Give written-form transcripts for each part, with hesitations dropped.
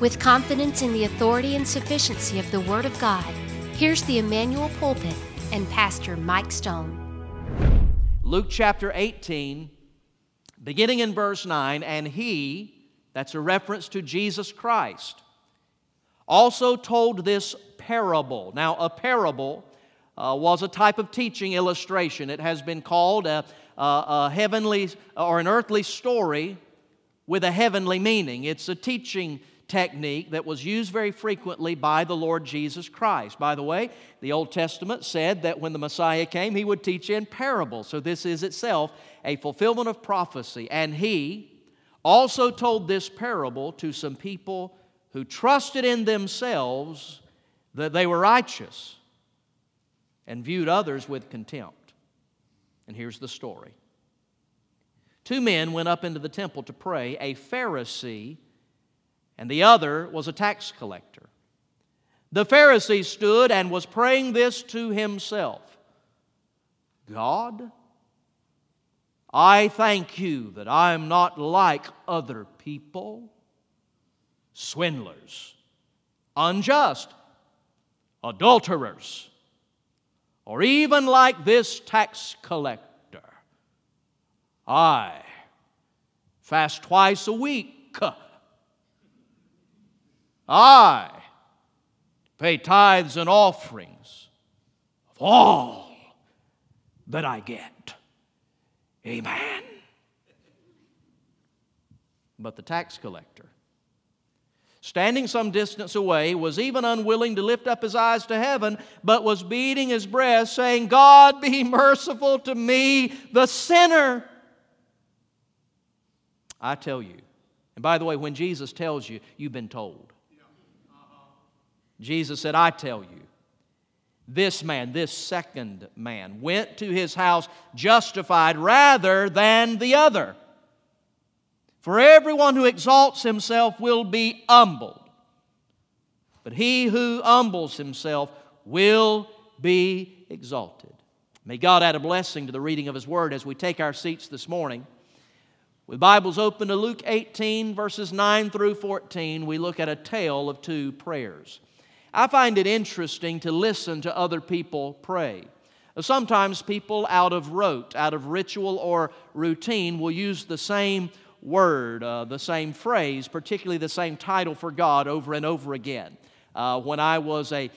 With confidence in the authority and sufficiency of the Word of God, here's the Emmanuel Pulpit and Pastor Mike Stone. Luke chapter 18, beginning in verse 9, and he, that's a reference to Jesus Christ, also told this parable. Now, a parable was a type of teaching illustration. It has been called a heavenly or an earthly story with a heavenly meaning. It's a teaching technique that was used very frequently by the Lord Jesus Christ. By the way, the Old Testament said that when the Messiah came, He would teach in parables. So this is itself a fulfillment of prophecy. And He also told this parable to some people who trusted in themselves that they were righteous and viewed others with contempt. And here's the story. Two men went up into the temple to pray, a Pharisee and the other was a tax collector. The Pharisee stood and was praying this to himself: God, I thank you that I am not like other people, swindlers, unjust, adulterers, or even like this tax collector. I fast twice a week. I pay tithes and offerings of all that I get. Amen. But the tax collector, standing some distance away, was even unwilling to lift up his eyes to heaven, but was beating his breast, saying, God, be merciful to me, the sinner. I tell you, and by the way, when Jesus tells you, you've been told. Jesus said, I tell you, this man, this second man, went to his house justified rather than the other. For everyone who exalts himself will be humbled, but he who humbles himself will be exalted. May God add a blessing to the reading of His Word as we take our seats this morning. With Bibles open to Luke 18, verses 9 through 14, we look at a tale of two prayers. I find it interesting to listen to other people pray. Sometimes people out of rote, out of ritual or routine, will use the same word, the same phrase, particularly the same title for God over and over again. When I was a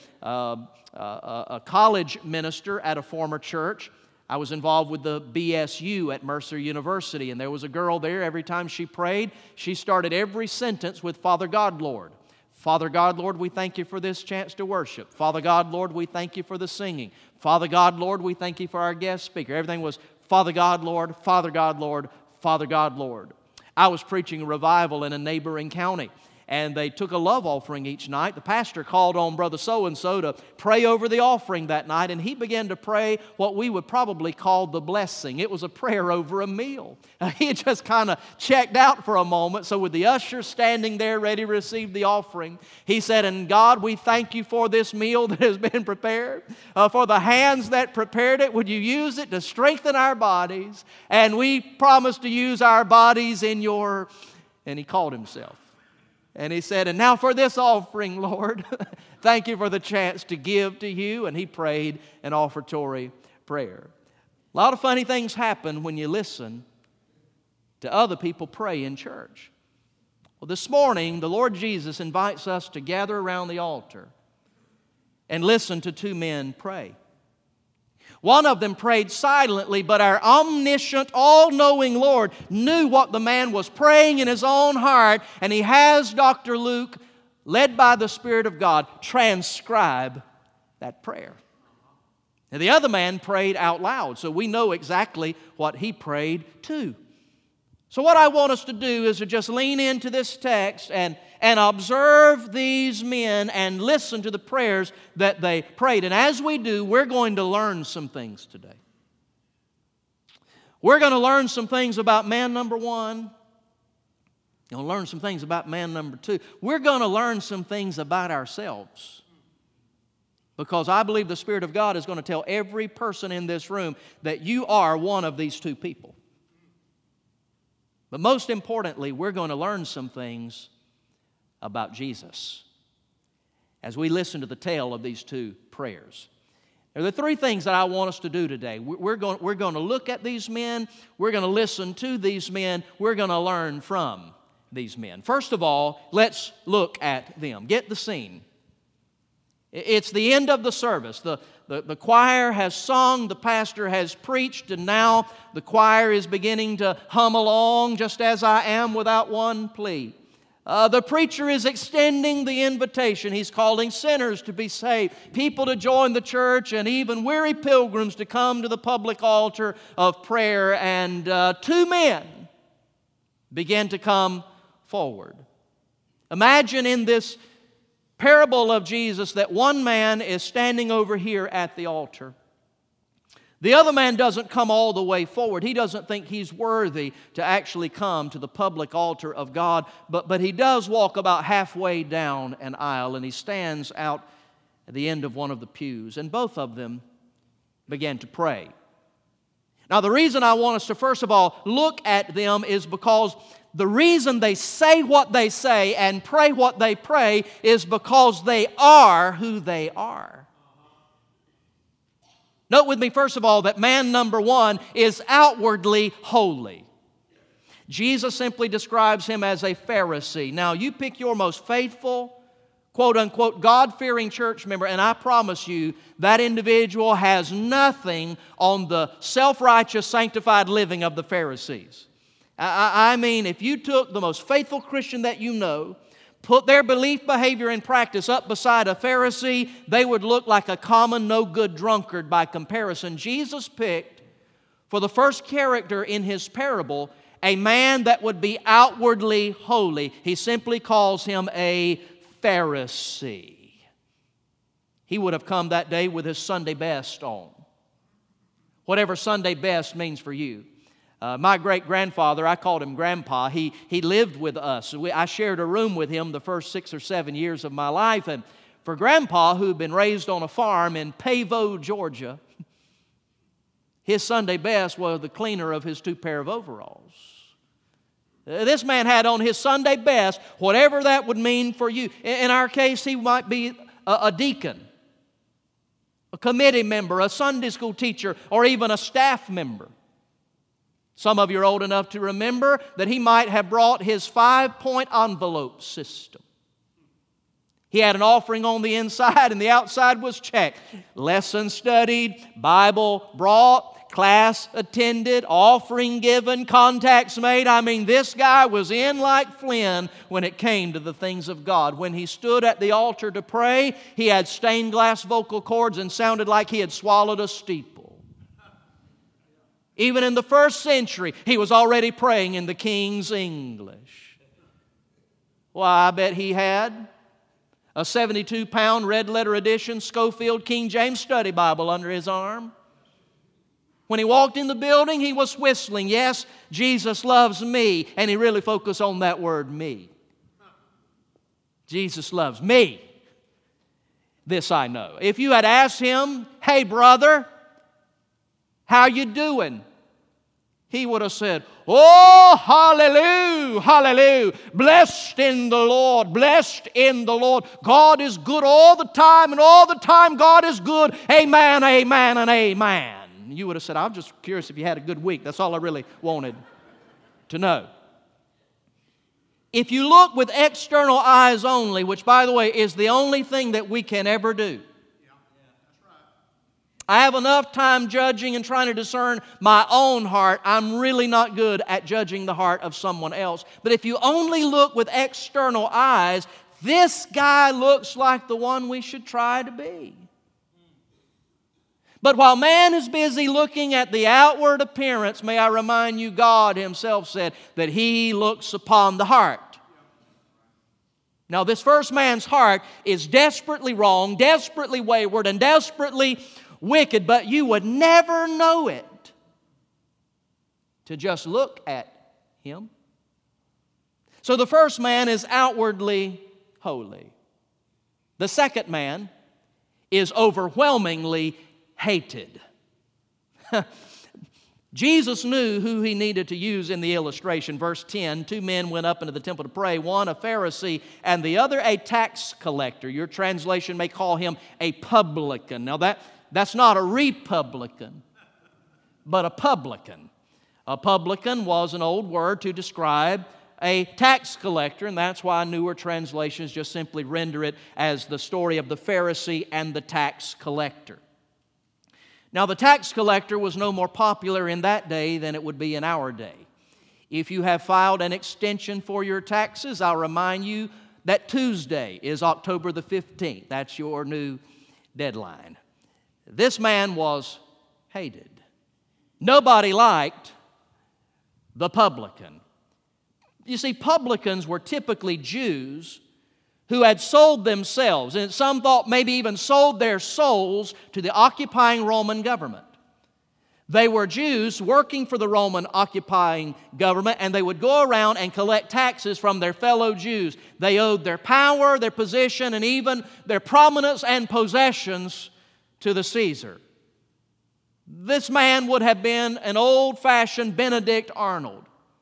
college minister at a former church, I was involved with the BSU at Mercer University, and there was a girl there. Every time she prayed, she started every sentence with Father God, Lord. Father God, Lord, we thank you for this chance to worship. Father God, Lord, we thank you for the singing. Father God, Lord, we thank you for our guest speaker. Everything was Father God, Lord, Father God, Lord, Father God, Lord. I was preaching a revival in a neighboring county, and they took a love offering each night. The pastor called on Brother So-and-so to pray over the offering that night, and he began to pray what we would probably call the blessing. It was a prayer over a meal. He had just kind of checked out for a moment, so with the usher standing there ready to receive the offering, he said, and God, we thank you for this meal that has been prepared, for the hands that prepared it. Would you use it to strengthen our bodies? And we promise to use our bodies in your... And he called himself. And he said, and now for this offering, Lord, thank you for the chance to give to you. And he prayed an offertory prayer. A lot of funny things happen when you listen to other people pray in church. Well, this morning, the Lord Jesus invites us to gather around the altar and listen to two men pray. One of them prayed silently, but our omniscient, all-knowing Lord knew what the man was praying in his own heart, and he has Dr. Luke, led by the Spirit of God, transcribe that prayer. And the other man prayed out loud, so we know exactly what he prayed too. So what I want us to do is to just lean into this text and observe these men and listen to the prayers that they prayed. And as we do, we're going to learn some things today. We're going to learn some things about man number one. You're going to learn some things about man number two. We're going to learn some things about ourselves. Because I believe the Spirit of God is going to tell every person in this room that you are one of these two people. But most importantly, we're going to learn some things about Jesus as we listen to the tale of these two prayers. There are the three things that I want us to do today. We're going to look at these men. We're going to listen to these men. We're going to learn from these men. First of all, let's look at them. Get the scene. It's the end of the service. The choir has sung, the pastor has preached, and now the choir is beginning to hum along, just as I am without one plea. The preacher is extending the invitation. He's calling sinners to be saved, people to join the church, and even weary pilgrims to come to the public altar of prayer. And two men begin to come forward. Imagine in this parable of Jesus that one man is standing over here at the altar. The other man doesn't come all the way forward. He doesn't think he's worthy to actually come to the public altar of God, but he does walk about halfway down an aisle, and he stands out at the end of one of the pews, and both of them began to pray. Now, the reason I want us to first of all look at them is because the reason they say what they say and pray what they pray is because they are who they are. Note with me, first of all, that man number one is outwardly holy. Jesus simply describes him as a Pharisee. Now, you pick your most faithful, quote-unquote, God-fearing church member, and I promise you that individual has nothing on the self-righteous, sanctified living of the Pharisees. I mean, if you took the most faithful Christian that you know, put their belief, behavior, and practice up beside a Pharisee, they would look like a common, no-good drunkard by comparison. Jesus picked, for the first character in His parable, a man that would be outwardly holy. He simply calls him a Pharisee. He would have come that day with his Sunday best on. Whatever Sunday best means for you. My great-grandfather, I called him Grandpa, he lived with us. I shared a room with him the first 6 or 7 years of my life. And for Grandpa, who had been raised on a farm in Pavo, Georgia, his Sunday best was the cleaner of his 2 pair of overalls. This man had on his Sunday best, whatever that would mean for you. In our case, he might be a deacon, a committee member, a Sunday school teacher, or even a staff member. Some of you are old enough to remember that he might have brought his 5-point envelope system. He had an offering on the inside and the outside was checked. Lesson studied, Bible brought, class attended, offering given, contacts made. I mean, this guy was in like Flynn when it came to the things of God. When he stood at the altar to pray, he had stained glass vocal cords and sounded like he had swallowed a steeple. Even in the first century, he was already praying in the King's English. Well, I bet he had a 72-pound red-letter edition Schofield King James Study Bible under his arm. When he walked in the building, he was whistling, "Yes, Jesus loves me," and he really focused on that word, me. Jesus loves me. This I know. If you had asked him, "Hey, brother, how you doing?" he would have said, "Oh, hallelujah, hallelujah, blessed in the Lord, blessed in the Lord. God is good all the time, and all the time God is good. Amen, amen, and amen." You would have said, "I'm just curious if you had a good week. That's all I really wanted to know." If you look with external eyes only, which, by the way, is the only thing that we can ever do, I have enough time judging and trying to discern my own heart. I'm really not good at judging the heart of someone else. But if you only look with external eyes, this guy looks like the one we should try to be. But while man is busy looking at the outward appearance, may I remind you, God Himself said that He looks upon the heart. Now, this first man's heart is desperately wrong, desperately wayward, and desperately wicked, but you would never know it to just look at him. So the first man is outwardly holy. The second man is overwhelmingly hated. Jesus knew who he needed to use in the illustration. Verse 10, 2 men went up into the temple to pray, one a Pharisee and the other a tax collector. Your translation may call him a publican. Now that's not a republican, but a publican. A publican was an old word to describe a tax collector, and that's why newer translations just simply render it as the story of the Pharisee and the tax collector. Now, the tax collector was no more popular in that day than it would be in our day. If you have filed an extension for your taxes, I'll remind you that Tuesday is October the 15th. That's your new deadline. This man was hated. Nobody liked the publican. You see, publicans were typically Jews who had sold themselves, and some thought maybe even sold their souls to the occupying Roman government. They were Jews working for the Roman occupying government, and they would go around and collect taxes from their fellow Jews. They owed their power, their position, and even their prominence and possessions to the Caesar. This man would have been an old-fashioned Benedict Arnold,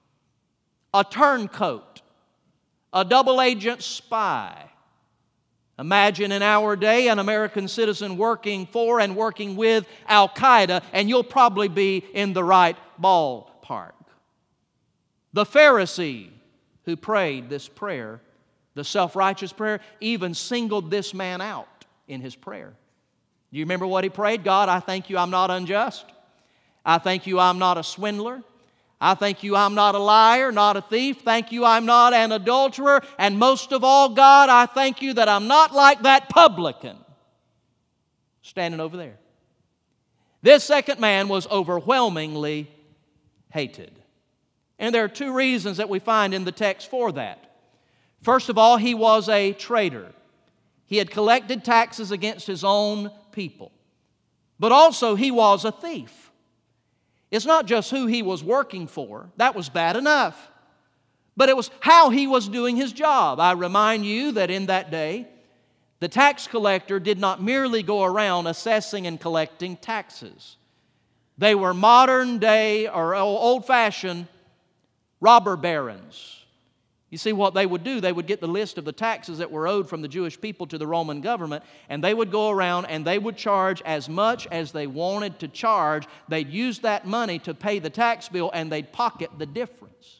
a turncoat, a double-agent spy. Imagine in our day an American citizen working for and working with Al-Qaeda, and you'll probably be in the right ballpark. The Pharisee who prayed this prayer, the self-righteous prayer, even singled this man out in his prayer. Do you remember what he prayed? God, I thank you I'm not unjust. I thank you I'm not a swindler. I thank you I'm not a liar, not a thief. Thank you I'm not an adulterer. And most of all, God, I thank you that I'm not like that publican standing over there. This second man was overwhelmingly hated. And there are two reasons that we find in the text for that. First of all, he was a traitor. He had collected taxes against his own people. But also, he was a thief. It's not just who he was working for. That was bad enough. But it was how he was doing his job. I remind you that in that day, the tax collector did not merely go around assessing and collecting taxes. They were modern day or old-fashioned robber barons. You see what they would do? They would get the list of the taxes that were owed from the Jewish people to the Roman government, and they would go around and they would charge as much as they wanted to charge. They'd use that money to pay the tax bill, and they'd pocket the difference.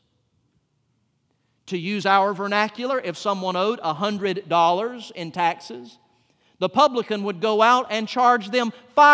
To use our vernacular, if someone owed $100 in taxes, the publican would go out and charge them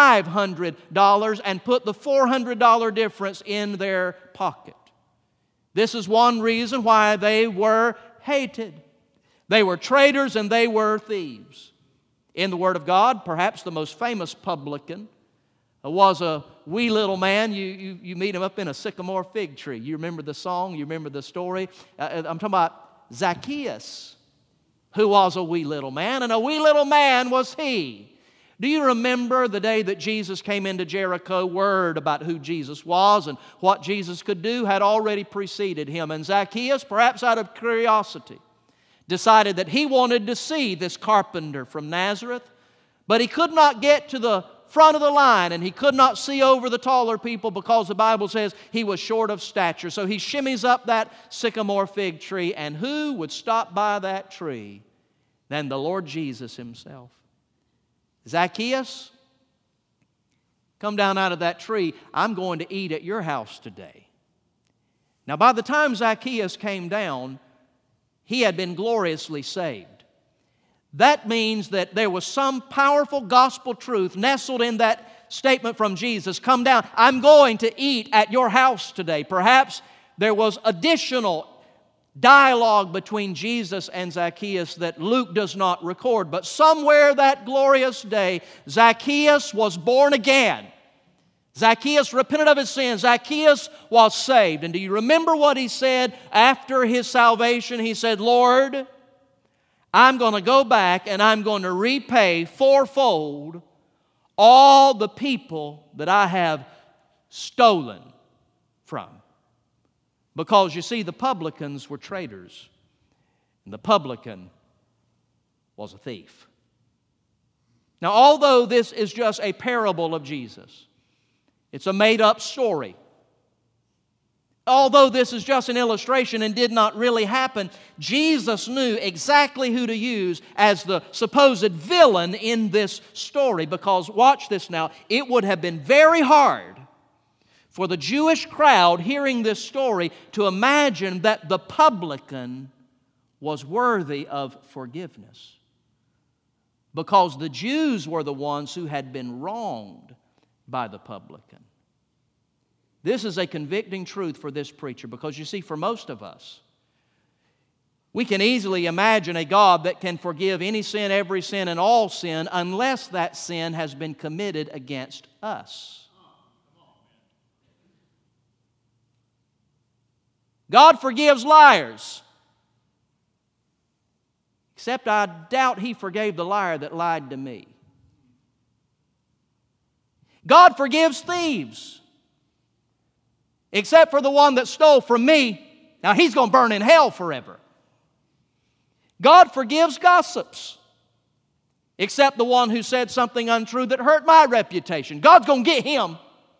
$500 and put the $400 difference in their pocket. This is one reason why they were hated. They were traitors and they were thieves. In the Word of God, perhaps the most famous publican was a wee little man. You meet him up in a sycamore fig tree. You remember the song? You remember the story? I'm talking about Zacchaeus, who was a wee little man, and a wee little man was he. Do you remember the day that Jesus came into Jericho? Word about who Jesus was and what Jesus could do had already preceded him. And Zacchaeus, perhaps out of curiosity, decided that he wanted to see this carpenter from Nazareth, but he could not get to the front of the line, and he could not see over the taller people because the Bible says he was short of stature. So he shimmies up that sycamore fig tree, and who would stop by that tree than the Lord Jesus himself? Zacchaeus, come down out of that tree. I'm going to eat at your house today. Now, by the time Zacchaeus came down, he had been gloriously saved. That means that there was some powerful gospel truth nestled in that statement from Jesus. Come down. I'm going to eat at your house today. Perhaps there was additional dialogue between Jesus and Zacchaeus that Luke does not record. But somewhere that glorious day, Zacchaeus was born again. Zacchaeus repented of his sins. Zacchaeus was saved. And do you remember what he said after his salvation? He said, Lord, I'm going to go back and I'm going to repay fourfold all the people that I have stolen from. Because, you see, the publicans were traitors, and the publican was a thief. Now, although this is just a parable of Jesus, it's a made-up story. although this is just an illustration and did not really happen, Jesus knew exactly who to use as the supposed villain in this story. Because, watch this now, it would have been very hard for the Jewish crowd hearing this story to imagine that the publican was worthy of forgiveness. Because the Jews were the ones who had been wronged by the publican. This is a convicting truth for this preacher, because you see, for most of us, we can easily imagine a God that can forgive any sin, every sin, and all sin unless that sin has been committed against us. God forgives liars. Except I doubt He forgave the liar that lied to me. God forgives thieves. Except for the one that stole from me. Now he's going to burn in hell forever. God forgives gossips. Except the one who said something untrue that hurt my reputation. God's going to get him.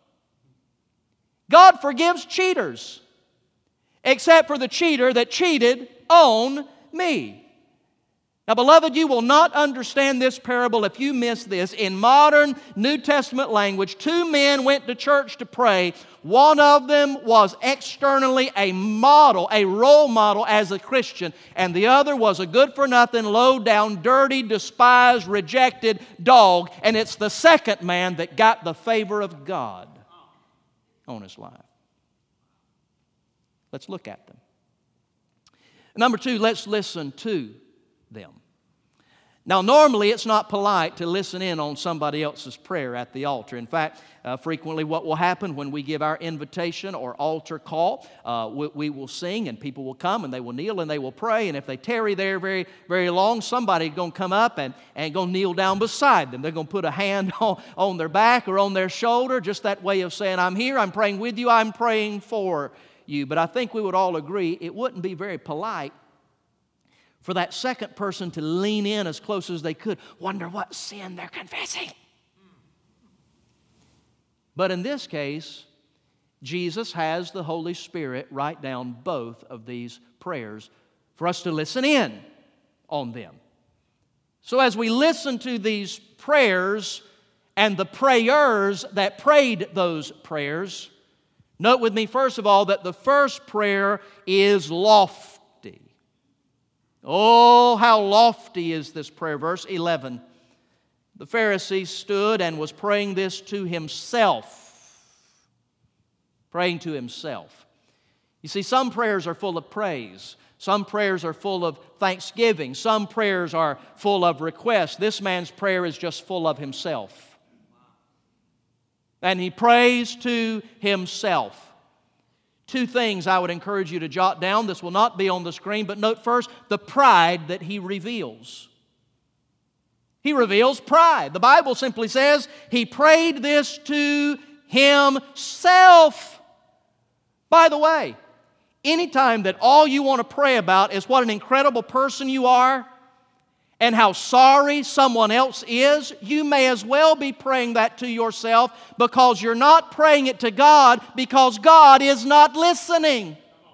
God forgives cheaters. Except for the cheater that cheated on me. Now, beloved, you will not understand this parable if you miss this. In modern New Testament language, two men went to church to pray. One of them was externally a model, a role model as a Christian, and the other was a good-for-nothing, low-down, dirty, despised, rejected dog. And it's the second man that got the favor of God on his life. Let's look at them. Number two, let's listen to them. Now, normally it's not polite to listen in on somebody else's prayer at the altar. In fact, frequently what will happen when we give our invitation or altar call, we will sing and people will come and they will kneel and they will pray. And if they tarry there very, very long, somebody's going to come up and going to kneel down beside them. They're going to put a hand on their back or on their shoulder, just that way of saying, I'm here, I'm praying with you, I'm praying for you. But I think we would all agree it wouldn't be very polite for that second person to lean in as close as they could, wonder what sin they're confessing. But in this case, Jesus has the Holy Spirit write down both of these prayers for us to listen in on them. So as we listen to these prayers and the prayers that prayed those prayers, note with me first of all that the first prayer is lofty. Oh, how lofty is this prayer. Verse 11. The Pharisee stood and was praying this to himself. Praying to himself. You see, some prayers are full of praise. Some prayers are full of thanksgiving. Some prayers are full of requests. This man's prayer is just full of himself. And he prays to himself. Two things I would encourage you to jot down. This will not be on the screen, but note first the pride that he reveals. He reveals pride. The Bible simply says he prayed this to himself. By the way, anytime that all you want to pray about is what an incredible person you are and how sorry someone else is, you may as well be praying that to yourself, because you're not praying it to God because God is not listening.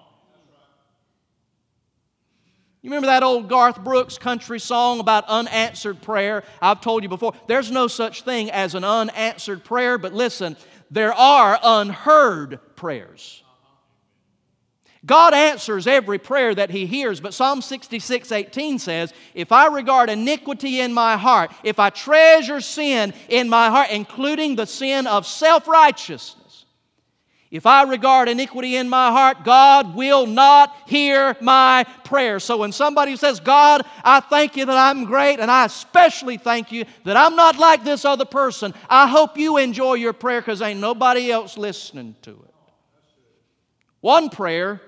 You remember that old Garth Brooks country song about unanswered prayer? I've told you before, there's no such thing as an unanswered prayer, but listen, there are unheard prayers. God answers every prayer that He hears, but Psalm 66:18 says, if I regard iniquity in my heart, if I treasure sin in my heart, including the sin of self-righteousness, if I regard iniquity in my heart, God will not hear my prayer. So when somebody says, God, I thank you that I'm great, and I especially thank you that I'm not like this other person, I hope you enjoy your prayer because ain't nobody else listening to it. One prayer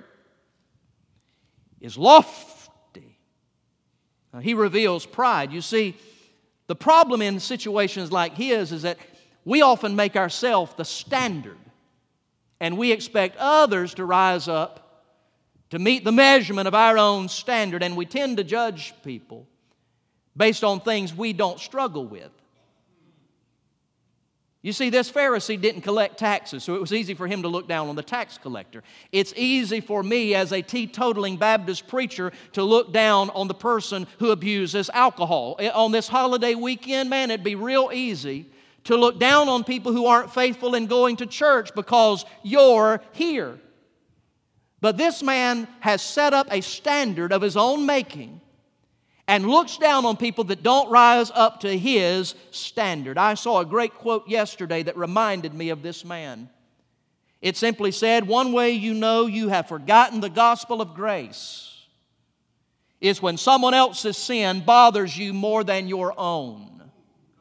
is lofty. Now, he reveals pride. You see, the problem in situations like his is that we often make ourselves the standard, and we expect others to rise up to meet the measurement of our own standard, and we tend to judge people based on things we don't struggle with. You see, this Pharisee didn't collect taxes, so it was easy for him to look down on the tax collector. It's easy for me as a teetotaling Baptist preacher to look down on the person who abuses alcohol. On this holiday weekend, man, it'd be real easy to look down on people who aren't faithful in going to church because you're here. But this man has set up a standard of his own making and looks down on people that don't rise up to his standard. I saw a great quote yesterday that reminded me of this man. It simply said, "One way you know you have forgotten the gospel of grace is when someone else's sin bothers you more than your own.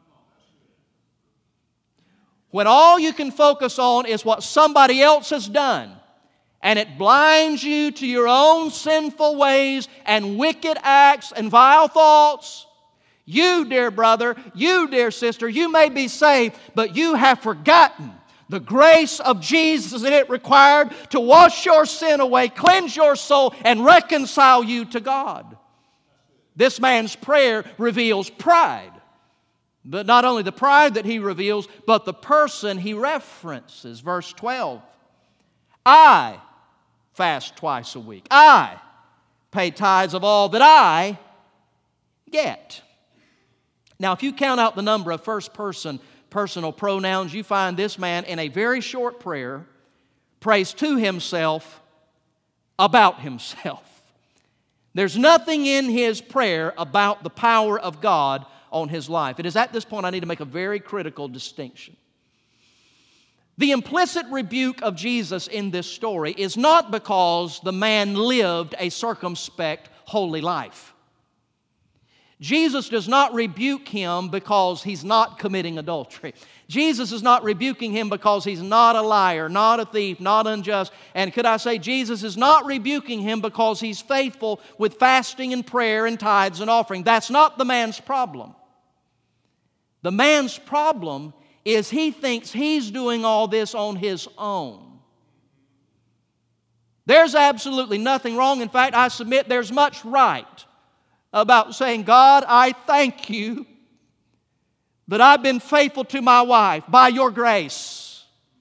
When all you can focus on is what somebody else has done, and it blinds you to your own sinful ways and wicked acts and vile thoughts. You, dear brother, you, dear sister, you may be saved, but you have forgotten the grace of Jesus that it required to wash your sin away, cleanse your soul, and reconcile you to God." This man's prayer reveals pride. But not only the pride that he reveals, but the person he references. Verse 12. "I fast twice a week. I pay tithes of all that I get." Now, if you count out the number of first-person personal pronouns, you find this man in a very short prayer prays to himself about himself. There's nothing in his prayer about the power of God on his life. It is at this point I need to make a very critical distinction. The implicit rebuke of Jesus in this story is not because the man lived a circumspect, holy life. Jesus does not rebuke him because he's not committing adultery. Jesus is not rebuking him because he's not a liar, not a thief, not unjust. And could I say, Jesus is not rebuking him because he's faithful with fasting and prayer and tithes and offering. That's not the man's problem. The man's problem is he thinks he's doing all this on his own. There's absolutely nothing wrong. In fact, I submit there's much right about saying, "God, I thank you that I've been faithful to my wife by your grace.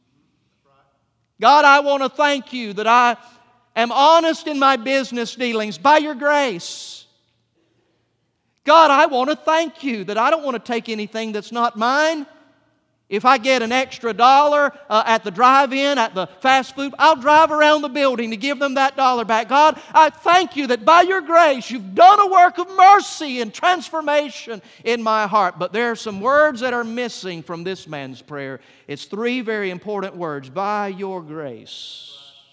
God, I want to thank you that I am honest in my business dealings by your grace. God, I want to thank you that I don't want to take anything that's not mine. If I get an extra $1 at the drive-in, at the fast food, I'll drive around the building to give them that $1 back. God, I thank you that by your grace you've done a work of mercy and transformation in my heart." But there are some words that are missing from this man's prayer. It's 3 very important words. By your grace.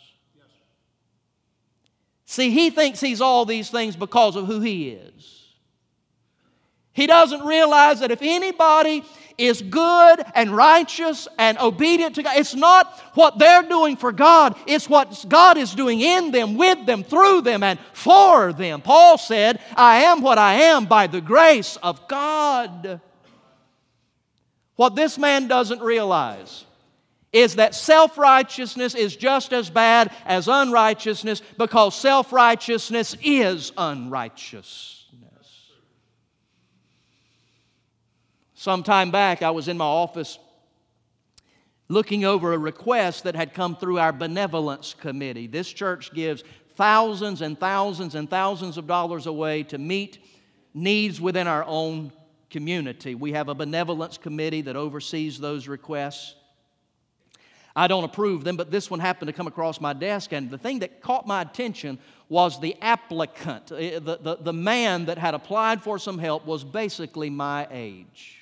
See, he thinks he's all these things because of who he is. He doesn't realize that if anybody is good and righteous and obedient to God, it's not what they're doing for God, it's what God is doing in them, with them, through them, and for them. Paul said, "I am what I am by the grace of God." What this man doesn't realize is that self-righteousness is just as bad as unrighteousness, because self-righteousness is unrighteous. Some time back, I was in my office looking over a request that had come through our benevolence committee. This church gives thousands and thousands and thousands of dollars away to meet needs within our own community. We have a benevolence committee that oversees those requests. I don't approve them, but this one happened to come across my desk, and the thing that caught my attention was the applicant. The man that had applied for some help was basically my age.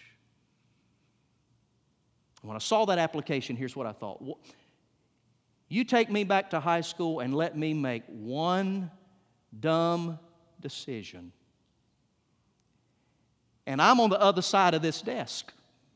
When I saw that application, here's what I thought. You take me back to high school and let me make one dumb decision, and I'm on the other side of this desk.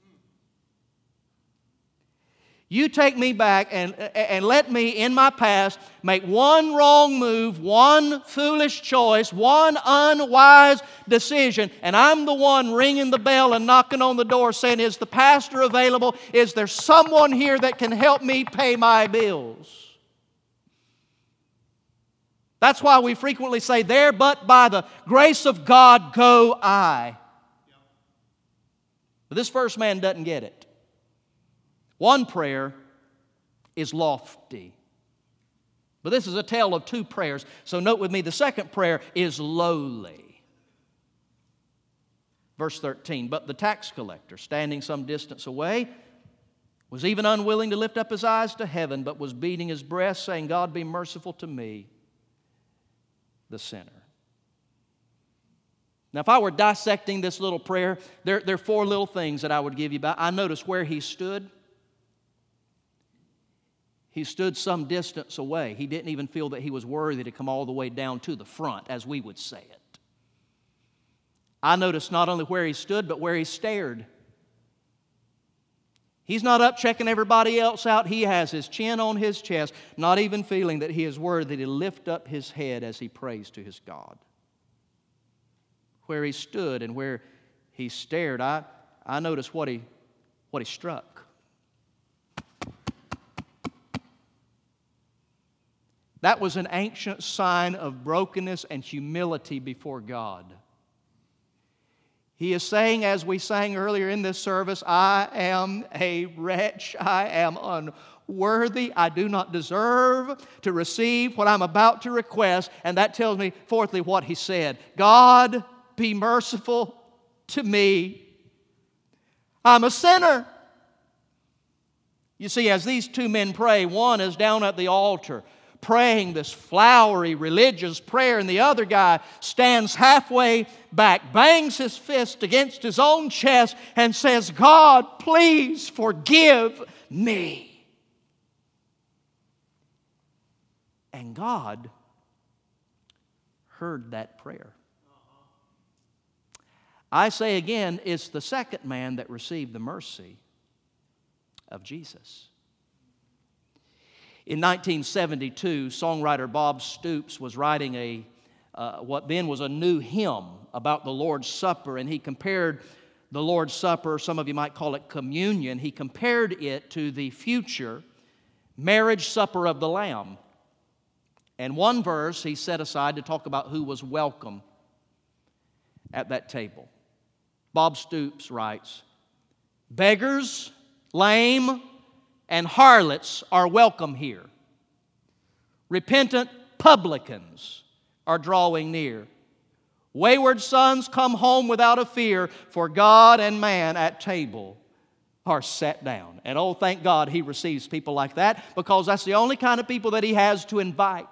You take me back and let me, in my past, make one wrong move, one foolish choice, one unwise decision, and I'm the one ringing the bell and knocking on the door saying, "Is the pastor available? Is there someone here that can help me pay my bills?" That's why we frequently say, "There but by the grace of God go I." But this first man doesn't get it. One prayer is lofty. But this is a tale of two prayers. So note with me, the second prayer is lowly. Verse 13, but the tax collector, standing some distance away, was even unwilling to lift up his eyes to heaven, but was beating his breast, saying, God, be merciful to me, the sinner. Now, if I were dissecting this little prayer, there are four little things that I would give you about. I noticed where he stood. He stood some distance away. He didn't even feel that he was worthy to come all the way down to the front, as we would say it. I noticed not only where he stood, but where he stared. He's not up checking everybody else out. He has his chin on his chest, not even feeling that he is worthy to lift up his head as he prays to his God. Where he stood and where he stared, I noticed what he struck. That was an ancient sign of brokenness and humility before God. He is saying, as we sang earlier in this service, I am a wretch. I am unworthy. I do not deserve to receive what I'm about to request. And that tells me, fourthly, what he said. God, be merciful to me. I'm a sinner. You see, as these two men pray, one is down at the altar praying this flowery religious prayer, and the other guy stands halfway back, bangs his fist against his own chest, and says, God, please forgive me. And God heard that prayer. I say again, it's the second man that received the mercy of Jesus. In 1972, songwriter Bob Stoops was writing what then was a new hymn about the Lord's Supper, and he compared the Lord's Supper, some of you might call it communion, he compared it to the future marriage supper of the Lamb. And one verse he set aside to talk about who was welcome at that table. Bob Stoops writes, beggars, lame, and harlots are welcome here. Repentant publicans are drawing near. Wayward sons come home without a fear, for God and man at table are set down. And oh, thank God he receives people like that, because that's the only kind of people that he has to invite.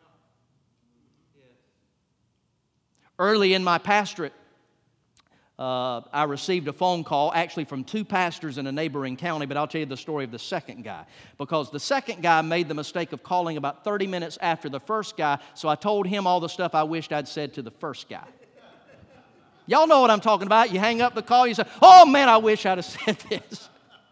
Early in my pastorate, I received a phone call, actually from two pastors in a neighboring county, but I'll tell you the story of the second guy. Because the second guy made the mistake of calling about 30 minutes after the first guy, so I told him all the stuff I wished I'd said to the first guy. Y'all know what I'm talking about. You hang up the call, you say, oh man, I wish I'd have said this.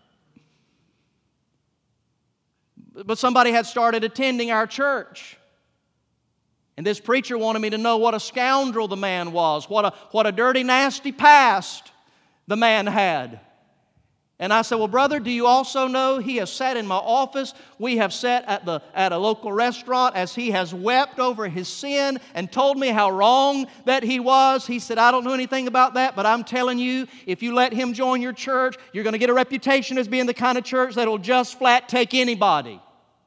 But somebody had started attending our church. And this preacher wanted me to know what a scoundrel the man was, what a dirty, nasty past the man had. And I said, well, brother, do you also know he has sat in my office? We have sat at a local restaurant as he has wept over his sin and told me how wrong that he was. He said, I don't know anything about that, but I'm telling you, if you let him join your church, you're going to get a reputation as being the kind of church that will just flat take anybody.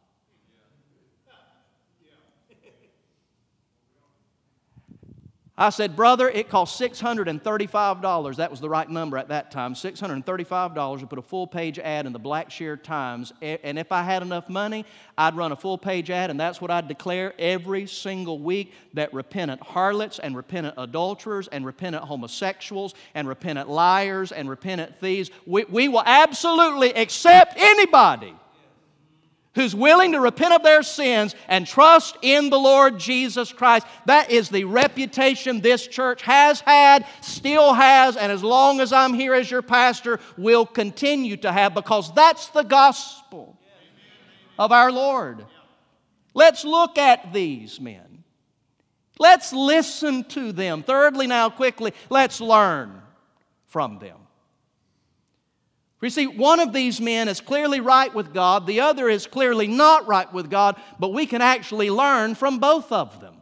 I said, brother, it cost $635. That was the right number at that time. $635 to put a full-page ad in the Blackshear Times. And if I had enough money, I'd run a full-page ad, and that's what I'd declare every single week, that repentant harlots and repentant adulterers and repentant homosexuals and repentant liars and repentant thieves, we will absolutely accept anybody who's willing to repent of their sins and trust in the Lord Jesus Christ. That is the reputation this church has had, still has, and as long as I'm here as your pastor, will continue to have, because that's the gospel of our Lord. Let's look at these men. Let's listen to them. Thirdly, now quickly, let's learn from them. You see, one of these men is clearly right with God, the other is clearly not right with God, but we can actually learn from both of them.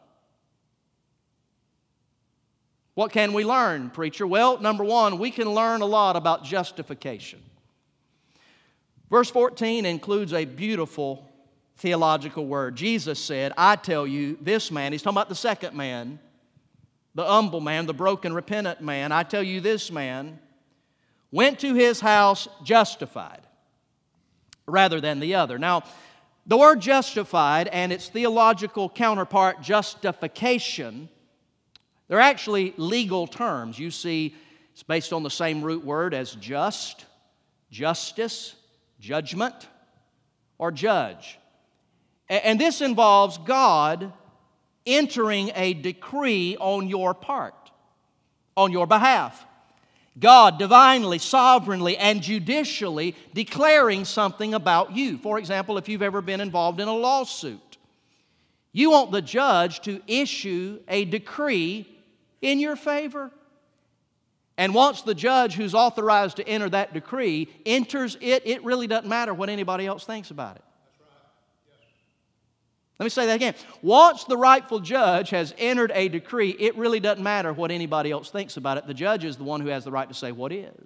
What can we learn, preacher? Well, number one, we can learn a lot about justification. Verse 14 includes a beautiful theological word. Jesus said, I tell you, this man, he's talking about the second man, the humble man, the broken, repentant man, I tell you, this man went to his house justified rather than the other. Now, the word justified and its theological counterpart, justification, they're actually legal terms. You see, it's based on the same root word as just, justice, judgment, or judge. And this involves God entering a decree on your part, on your behalf. God divinely, sovereignly, and judicially declaring something about you. For example, if you've ever been involved in a lawsuit, you want the judge to issue a decree in your favor. And once the judge who's authorized to enter that decree enters it, it really doesn't matter what anybody else thinks about it. Let me say that again. Once the rightful judge has entered a decree, it really doesn't matter what anybody else thinks about it. The judge is the one who has the right to say what is.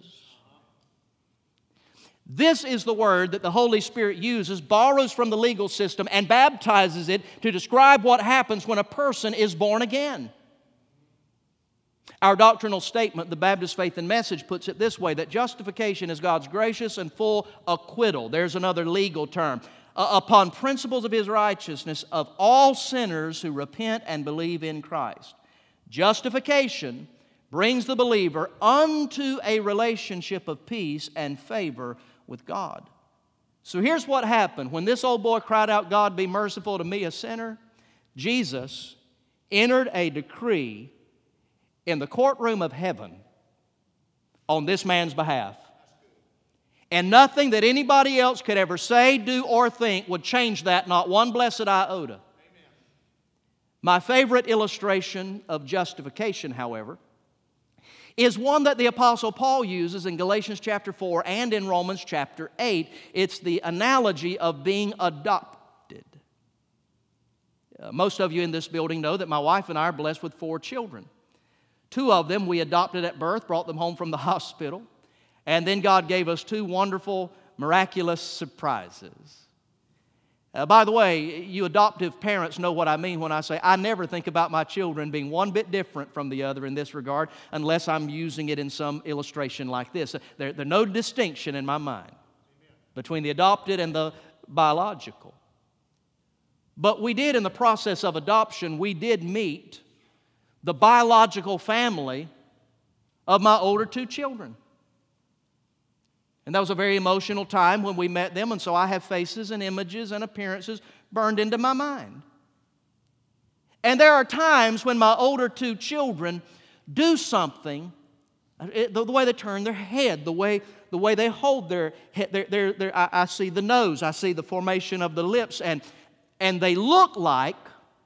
This is the word that the Holy Spirit uses, borrows from the legal system, and baptizes it to describe what happens when a person is born again. Our doctrinal statement, the Baptist Faith and Message, puts it this way, that justification is God's gracious and full acquittal. There's another legal term. Upon principles of His righteousness of all sinners who repent and believe in Christ. Justification brings the believer unto a relationship of peace and favor with God. So here's what happened. When this old boy cried out, God, be merciful to me, a sinner, Jesus entered a decree in the courtroom of heaven on this man's behalf. And nothing that anybody else could ever say, do, or think would change that, not one blessed iota. Amen. My favorite illustration of justification, however, is one that the Apostle Paul uses in Galatians chapter 4 and in Romans chapter 8. It's the analogy of being adopted. Most of you in this building know that my wife and I are blessed with 4 children. 2 of them we adopted at birth, brought them home from the hospital. And then God gave us 2 wonderful, miraculous surprises. By the way, you adoptive parents know what I mean when I say I never think about my children being one bit different from the other in this regard unless I'm using it in some illustration like this. There's no distinction in my mind between the adopted and the biological. But we did, in the process of adoption, we did meet the biological family of my older 2 children. And that was a very emotional time when we met them, and so I have faces and images and appearances burned into my mind. And there are times when my older 2 children do something, the way they turn their head, the way they hold their head, I see the nose, I see the formation of the lips, and they look like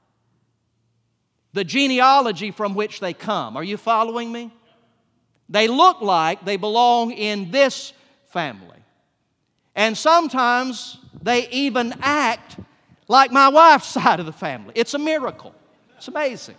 the genealogy from which they come. Are you following me? They look like they belong in this family. And sometimes they even act like my wife's side of the family. It's a miracle. It's amazing.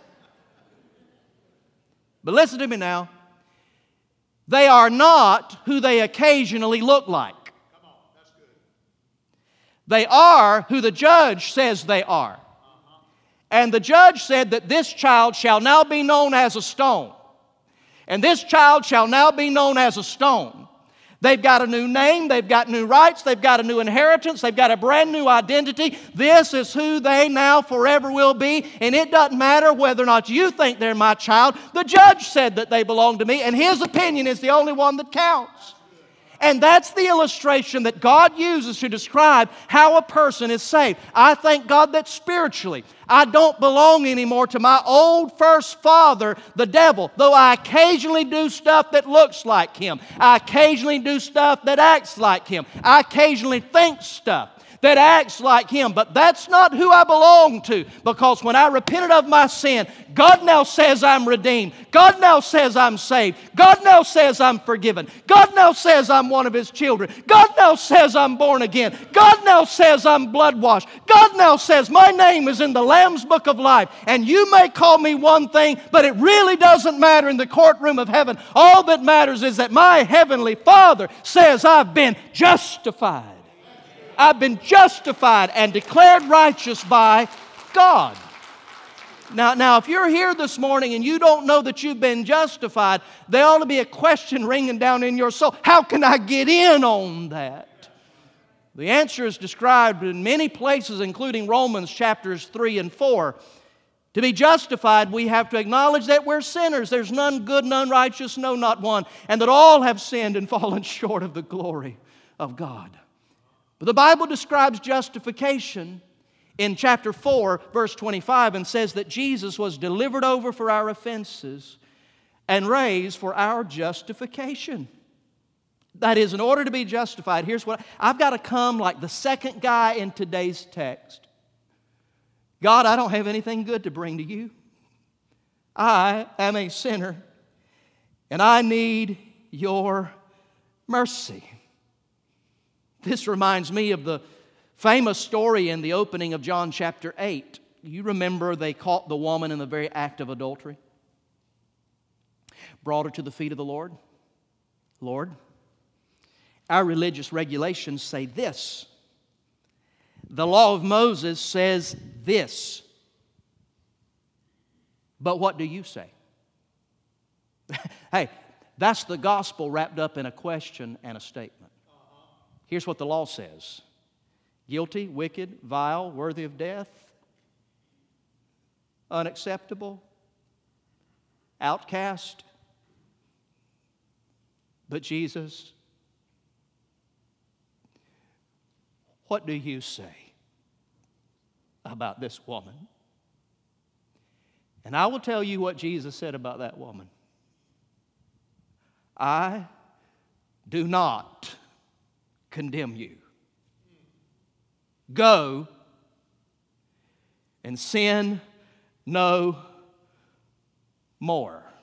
But listen to me now. They are not who they occasionally look like. Come on, that's good. They are who the judge says they are. And the judge said that this child shall now be known as a stone. And this child shall now be known as a stone. They've got a new name, they've got new rights, they've got a new inheritance, they've got a brand new identity. This is who they now forever will be, and it doesn't matter whether or not you think they're my child. The judge said that they belong to me, and his opinion is the only one that counts. And that's the illustration that God uses to describe how a person is saved. I thank God that spiritually, I don't belong anymore to my old first father, the devil, though I occasionally do stuff that looks like him. I occasionally do stuff that acts like him. I occasionally think stuff that acts like him. But that's not who I belong to, because when I repented of my sin, God now says I'm redeemed. God now says I'm saved. God now says I'm forgiven. God now says I'm one of His children. God now says I'm born again. God now says I'm blood washed. God now says my name is in the Lamb's Book of Life. And you may call me one thing, but it really doesn't matter in the courtroom of heaven. All that matters is that my Heavenly Father says I've been justified. I've been justified and declared righteous by God. Now, if you're here this morning and you don't know that you've been justified, there ought to be a question ringing down in your soul. How can I get in on that? The answer is described in many places, including Romans chapters 3 and 4. To be justified, we have to acknowledge that we're sinners. There's none good, none righteous, no, not one. And that all have sinned and fallen short of the glory of God. But the Bible describes justification in chapter 4, verse 25, and says that Jesus was delivered over for our offenses and raised for our justification. That is, in order to be justified, here's what I've got to come like the second guy in today's text. God, I don't have anything good to bring to you. I am a sinner, and I need your mercy. This reminds me of the famous story in the opening of John chapter 8. You remember they caught the woman in the very act of adultery. Brought her to the feet of the Lord. Lord, our religious regulations say this. The law of Moses says this. But what do you say? Hey, that's the gospel wrapped up in a question and a statement. Here's what the law says. Guilty, wicked, vile, worthy of death, unacceptable, outcast. But Jesus, what do you say about this woman? And I will tell you what Jesus said about that woman. I do not condemn you. Go and sin no more.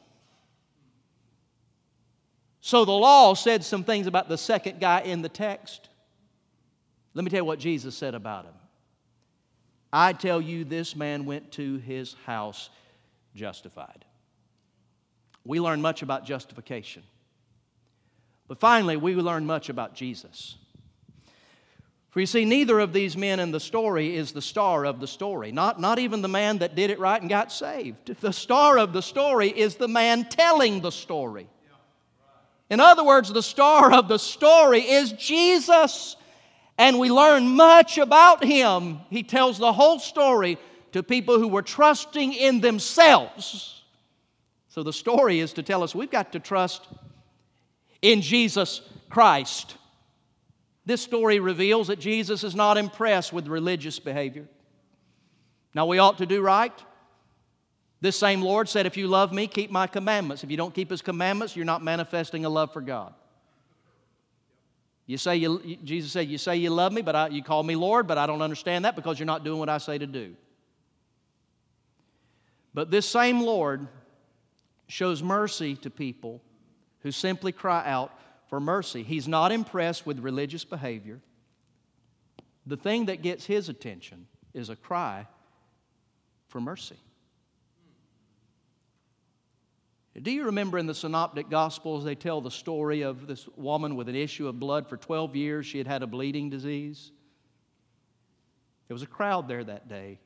So the law said some things about the second guy in the text. Let me tell you what Jesus said about him. I tell you, this man went to his house justified. We learn much about justification. But finally, we learn much about Jesus. For you see, neither of these men in the story is the star of the story. Not even the man that did it right and got saved. The star of the story is the man telling the story. In other words, the star of the story is Jesus. And we learn much about Him. He tells the whole story to people who were trusting in themselves. So the story is to tell us we've got to trust in Jesus Christ. This story reveals that Jesus is not impressed with religious behavior. Now, we ought to do right. This same Lord said, if you love me, keep my commandments. If you don't keep His commandments, you're not manifesting a love for God. Jesus said, you say you love me, but you call me Lord, but I don't understand that because you're not doing what I say to do. But this same Lord shows mercy to people who simply cry out for mercy. He's not impressed with religious behavior. The thing that gets His attention is a cry for mercy. Do you remember in the Synoptic Gospels they tell the story of this woman with an issue of blood for 12 years? She had had a bleeding disease. There was a crowd there that day.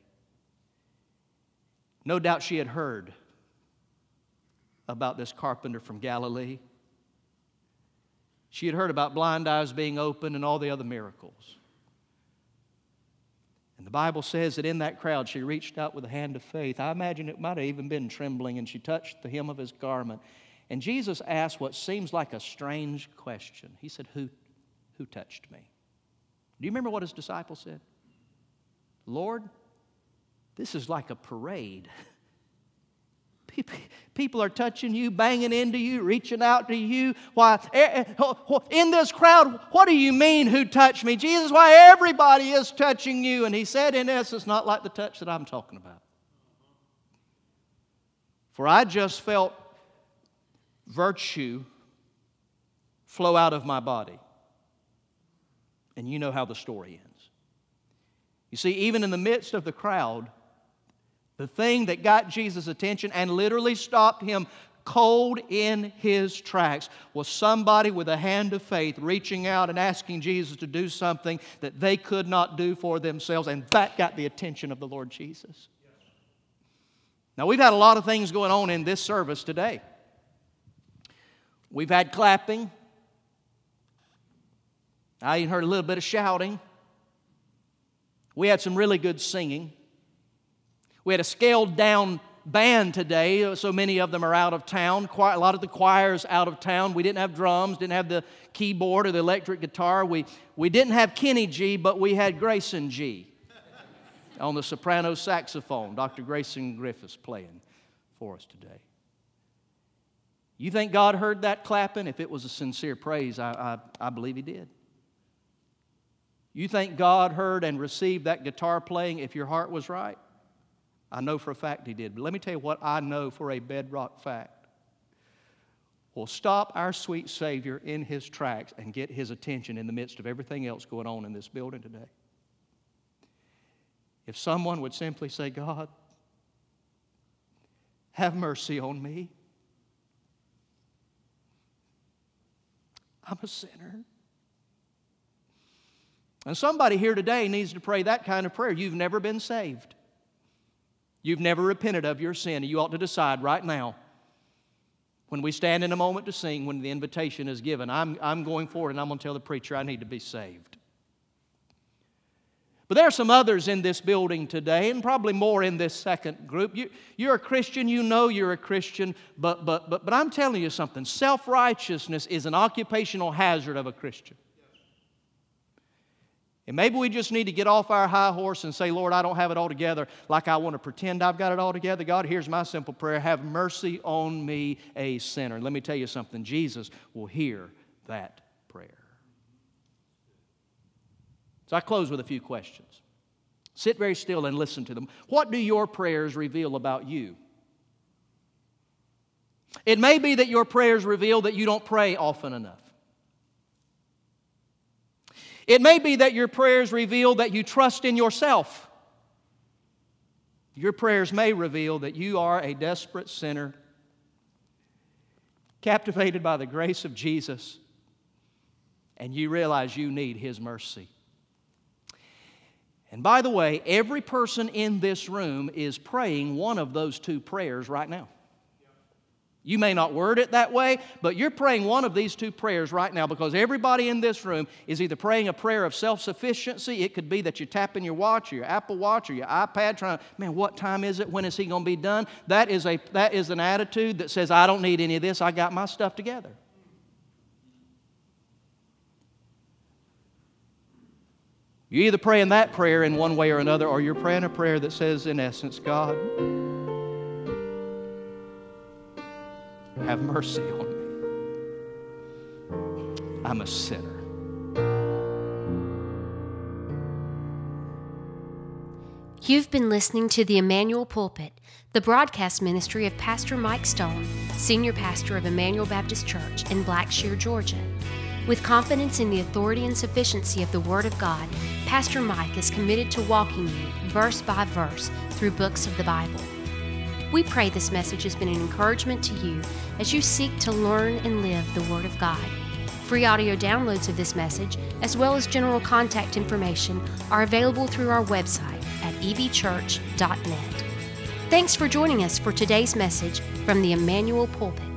No doubt she had heard about this carpenter from Galilee. She had heard about blind eyes being opened and all the other miracles. And the Bible says that in that crowd she reached out with a hand of faith. I imagine it might have even been trembling, and she touched the hem of His garment. And Jesus asked what seems like a strange question. He said, Who touched me? Do you remember what His disciples said? Lord, this is like a parade. People are touching you, banging into you, reaching out to you. Why, in this crowd, what do you mean, who touched me? Jesus, why, everybody is touching you. And He said, in essence, not like the touch that I'm talking about. For I just felt virtue flow out of my body. And you know how the story ends. You see, even in the midst of the crowd, the thing that got Jesus' attention and literally stopped Him cold in his tracks was somebody with a hand of faith reaching out and asking Jesus to do something that they could not do for themselves, and that got the attention of the Lord Jesus. Now, we've had a lot of things going on in this service today. We've had clapping. I even heard a little bit of shouting. We had some really good singing. We had a scaled-down band today. So many of them are out of town. A lot of the choirs out of town. We didn't have drums, didn't have the keyboard or the electric guitar. We didn't have Kenny G, but we had Grayson G on the soprano saxophone. Dr. Grayson Griffiths playing for us today. You think God heard that clapping? If it was a sincere praise, I believe He did. You think God heard and received that guitar playing if your heart was right? I know for a fact He did. But let me tell you what I know for a bedrock fact. Will stop our sweet Savior in His tracks and get His attention in the midst of everything else going on in this building today. If someone would simply say, God, have mercy on me. I'm a sinner. And somebody here today needs to pray that kind of prayer. You've never been saved. You've never repented of your sin. You ought to decide right now, when we stand in a moment to sing, when the invitation is given, I'm going forward and I'm going to tell the preacher I need to be saved. But there are some others in this building today, and probably more in this second group. You're a Christian, you know you're a Christian, but I'm telling you something. Self-righteousness is an occupational hazard of a Christian. And maybe we just need to get off our high horse and say, Lord, I don't have it all together like I want to pretend I've got it all together. God, here's my simple prayer. Have mercy on me, a sinner. And let me tell you something. Jesus will hear that prayer. So I close with a few questions. Sit very still and listen to them. What do your prayers reveal about you? It may be that your prayers reveal that you don't pray often enough. It may be that your prayers reveal that you trust in yourself. Your prayers may reveal that you are a desperate sinner, captivated by the grace of Jesus, and you realize you need His mercy. And by the way, every person in this room is praying one of those two prayers right now. You may not word it that way, but you're praying one of these two prayers right now, because everybody in this room is either praying a prayer of self-sufficiency. It could be that you're tapping your watch or your Apple Watch or your iPad trying to, man, what time is it? When is He going to be done? That is an attitude that says, I don't need any of this. I got my stuff together. You're either praying that prayer in one way or another, or you're praying a prayer that says, in essence, God, have mercy on me. I'm a sinner. You've been listening to the Emmanuel Pulpit, the broadcast ministry of Pastor Mike Stone, Senior Pastor of Emmanuel Baptist Church in Blackshear, Georgia. With confidence in the authority and sufficiency of the Word of God, Pastor Mike is committed to walking you verse by verse through books of the Bible. We pray this message has been an encouragement to you as you seek to learn and live the Word of God. Free audio downloads of this message, as well as general contact information, are available through our website at ebchurch.net. Thanks for joining us for today's message from the Emmanuel Pulpit.